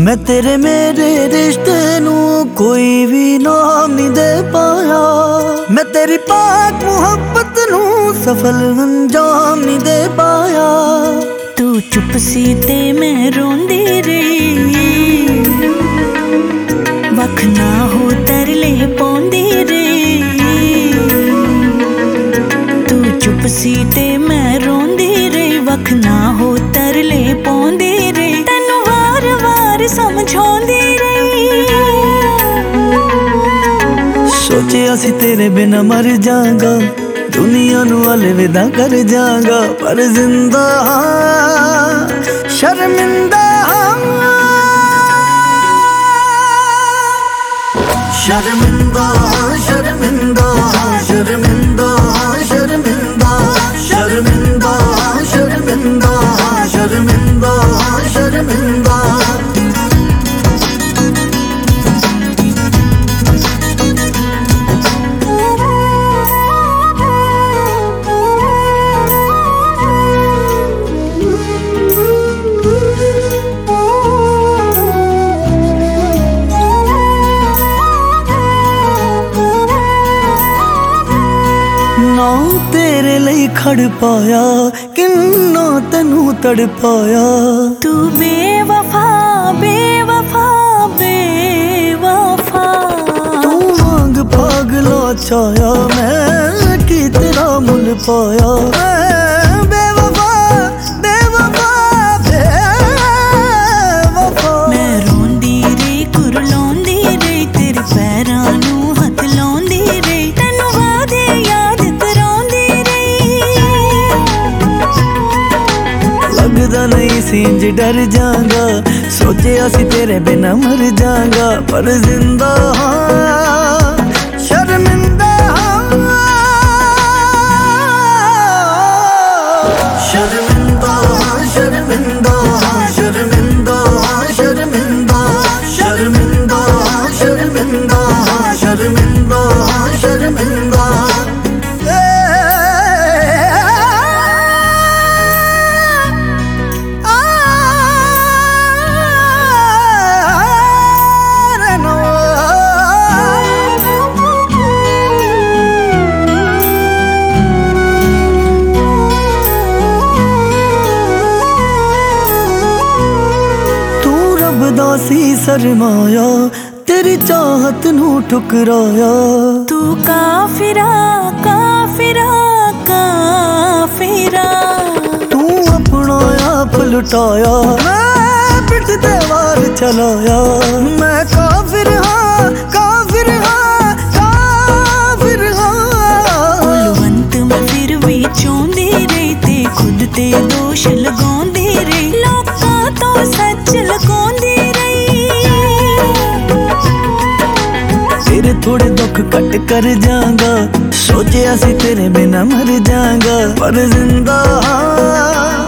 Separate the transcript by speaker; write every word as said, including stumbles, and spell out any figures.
Speaker 1: मैं तेरे मेरे रिश्ते नू कोई भी नाम नहीं दे पाया। मैं तेरी पाक मुहब्बत नू सफल अंजाम नहीं दे पाया।
Speaker 2: तू चुप सी ते मैं रोंदी रही, वख ना हो तरले पौंदी रही। तू चुप सी ते मैं रोंदी रही, वख ना हो तरले पौंदी रही। तैनू वार वार समझाउंदी रही।
Speaker 1: सोचिया सी तेरे बिना मर जागा, दुनिया नू अलविदा कर जागा, पर जिंदा हाँ शर्मिंदा हाँ, शर्मिंदा शर्मिंदा शर्मिंदा शर्मिंदा शर्मिंदा शर्मिंदा शर्मिंदा शर्मिंदा। ना तेरे लिए खड़ पाया, किन्ना तेनू तड़ पाया।
Speaker 2: तू बेवफा बेवफा बेवफा,
Speaker 1: तू मांग पागला चाया, मैं की तेरा मुल पाया। बेवफा बेवफा बेवफा,
Speaker 2: मैं रोंदी रही कुरलाउंदी रही, तेरे पैरां नू हथ लाउंदी रही। तैनू वादे याद कराउंदी रही।
Speaker 1: लगदा नहीं सी इंज डर जागा, सोचिया सी तेरे बिना मर जागा, पर जिंदा हाँ शर्मिंदा हाँ, शर्मिंदा शर्मिंदा शर्मिंदा शर्मिंदा शर्मिंदा शर्मिंदा शर्मिंदा शर्मिंदा। सी सरमाया, तेरी चाहत नू ठुकराया।
Speaker 2: तू काफिरा काफिरा काफिरा,
Speaker 1: तू अपना आप लुटाया, मैं पिठ ते वार चलाया। मैं काफिर हाँ काफिर हाँ काफिर हाँ।
Speaker 2: कुलवंत मैं फिर भी चाहुंदी रही, ते खुद ते दोष लगाउंदी रही। लोकां तो सच लगाउंदी रही।
Speaker 1: तेरे थोड़े दुख कट कर जागा, सोचिया सी तेरे बिना मर जागा, पर जिंदा हाँ